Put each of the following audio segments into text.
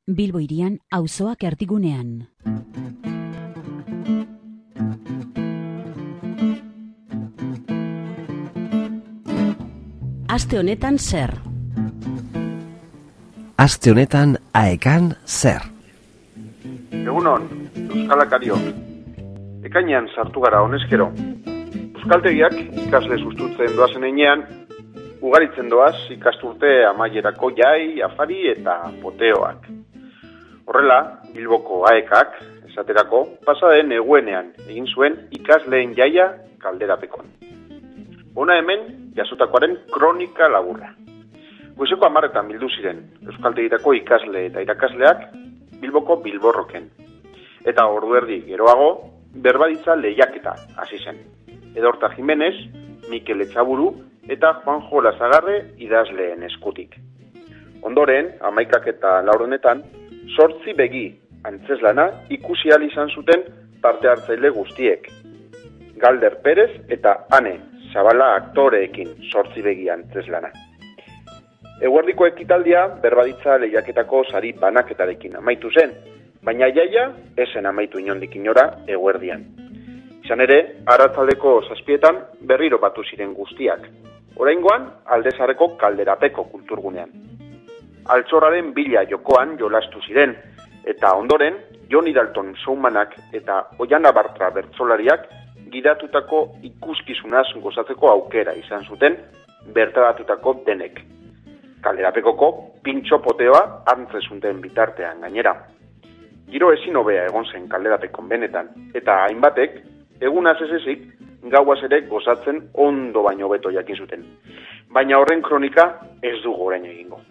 Bilbo hirian auzoak erdigunean. Aste honetan zer? Aste honetan aekan zer? Egunon, Euskalakario. Ekainean sartu gara honezkero. Euskaltegiak ikasle sustutzen doazen heinean, ugaritzen doaz ikasturte amaierako jai, afari eta poteoak. Horrela, Bilboko aekak, esaterako, pasaden eguenean egin zuen ikasleen jaia Kalderapekon. Hona hemen, jasotakoaren kronika laburra. Goizeko 10:00 bildu ziren Euskaltegirako ikasle eta irakasleak Bilboko Bilborroken. Eta ordu erdi geroago, berbaditza lehiaketa hasi zen. Edorta Jimenez, Mikel Etxaburu eta Juanjo Lazagarre idazleen eskutik. Ondoren, 11:04 8 begi antzeslana ikusi ahal izan zuten parte hartzaile guztiek. Galder Perez eta Ane Zabala aktoreekin 8 begi antzeslana. Eguerdiko ekitaldia berbaditza lehiaketako sari banaketarekin amaitu zen, baina jaia esen amaitu inondik inora eguerdian. Izan ere, arratsaldeko 7:00 berriro batu ziren guztiak. Oraingoan, Aldezarreko Kalderapeko kulturgunean. Altxorraren bila jokoan jolastu ziren, eta ondoren, Joni Dalton showmanak eta Oiana Bartra bertsolariak gidatutako ikuskizunaz gozatzeko aukera izan zuten bertaratutako denek. Kalderapekoko pintxo poteoa antzezunten bitartean gainera. Giro ezin hobea egon zen Kalderapekon benetan, eta hainbatek, egunaz ez ezik, gauaz ere gozatzen ondo baino beto jakin zuten. Baina horren kronika ez dugu orain egingo.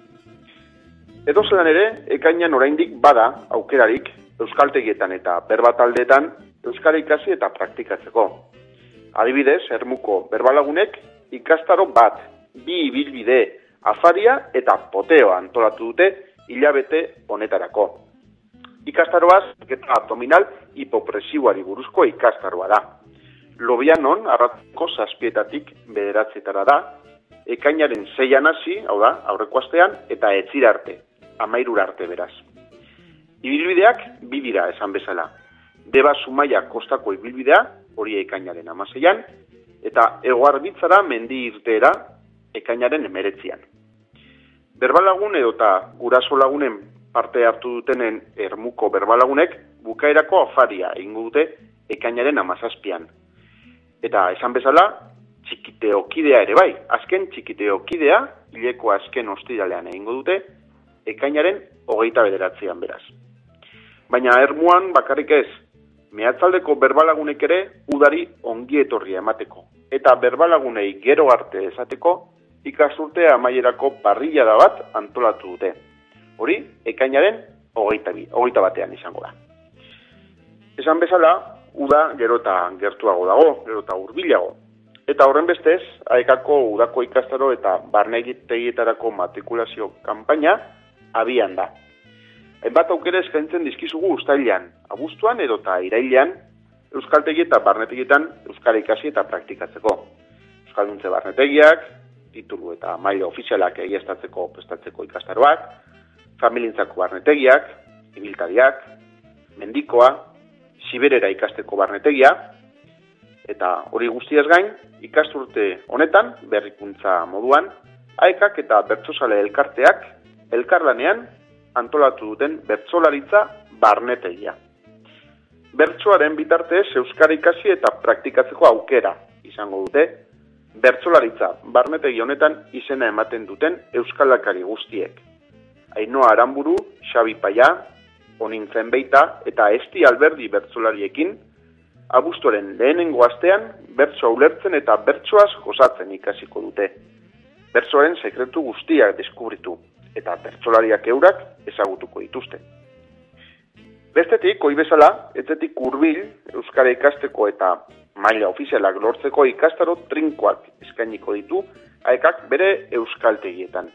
Edozelan ere, ekainean oraindik bada aukerarik euskaltegietan eta berbataldeetan euskara ikasi eta praktikatzeko. Adibidez, Ermuko berbalagunek ikastaro bat, 2 ibilbide, afaria eta poteoa antolatu dute hilabete honetarako. Ikastaroaz, eta abdominal hipopresiboari buruzko ikastaroa da. Lobianon, arratzeko 7:00 9:00 da, ekainaren 6 hasi, hau da, aurreko astean, eta etzira arte, 13 arte beraz. Ibilbideak 2 dira esan bezala. Deba Zumaia kostako ibilbidea, hori ekainaren 16an, eta Egoarbitzara mendi irteera ekainaren 19an. Berbalagun edota guraso lagunen parte hartu dutenen Ermuko berbalagunek bukaerako afaria egingo dute ekainaren 17an. Eta esan bezala, txikiteokidea ere bai, azken txikiteokidea hileko azken ostiralean egingo dute ekainaren 29an beraz. Baina Ermuan bakarrik ez, mehatzaldeko berbalagunek ere udari ongi etorria emateko. Eta berbalagunei gero arte esateko ikasturte amaierako parrillada bat antolatu dute. Hori, ekainaren 21an izango da. Esan bezala, uda gero eta gertuago dago, gero eta hurbilago. Eta horren bestez, aekako udako ikastaro eta barnetegietarako matrikulazio kanpaina abian da. Hainbat aukera eskaintzen dizkizugu uztailean, abuztuan edota irailean, euskaltegi eta barnetegietan euskara ikasi eta praktikatzeko. Euskalduntze barnetegiak, titulu eta maila ofizialak egiaztatzeko prestatzeko ikastaroak, familientzako barnetegiak, ibiltariak, mendikoa, Siberera ikasteko barnetegia, eta hori guztiaz gain, ikasturte honetan, berrikuntza moduan, aekak eta bertsozale elkarteak, elkarlanean antolatu duten bertsolaritza barnetegia. Bertsoaren bitartez euskara ikasi eta praktikatzeko aukera izango dute, bertsolaritza barnetegi honetan izena ematen duten euskalakari guztiek. Ainhoa Aramburu, Xabi Paia, Onintzen Beita eta Esti Alberdi bertsolariekin, abuztuaren lehenengo astean bertsoa ulertzen eta bertsoaz gozatzen ikasiko dute. Bertsoaren sekretu guztiak deskubritu eta bertsolariak eurak ezagutuko dituzte. Bestetik, ohi bezala, etzetik hurbil euskara ikasteko eta maila ofizialak lortzeko ikastaro trinkoak eskainiko ditu aekak bere euskaltegietan.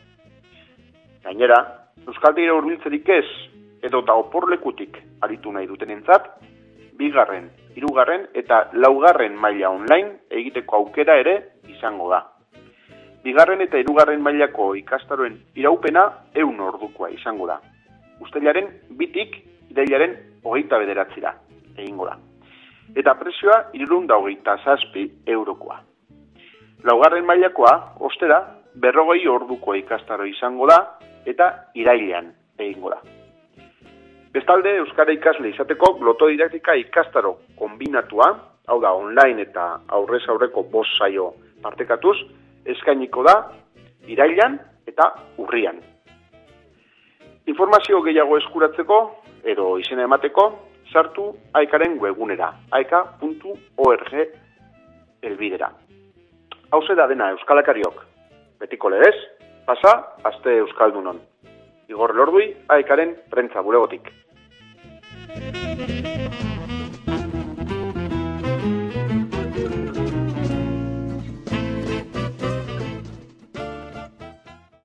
Gainera, euskaltegira hurbiltzerik ez, edota oporlekutik aritu nahi dutenentzat, 2., 3. eta 4. maila online egiteko aukera ere izango da. 2. eta 3. mailako ikastaroen iraupena 100 ordukoa izango da. uztailaren 2tik irailaren 29 egingo da. Eta prezioa 327 eurokoa. Laugarren mailakoa, ostera, 40 orduko ikastaro izango da eta irailean egingo da. Bestalde, euskara ikasle izateko glotodidaktika ikastaro kombinatua, hau da online eta aurrez aurreko 5 saio partekatuz, eskainiko da irailean eta urrian. Informazio gehiago eskuratzeko edo izena emateko, sartu AEKaren webgunera, aeka.org elbidera. Hauze da dena euskalakariok, betiko legez, pasa, aste euskaldunon. Igor Lordui, AEKaren prentza bulegotik.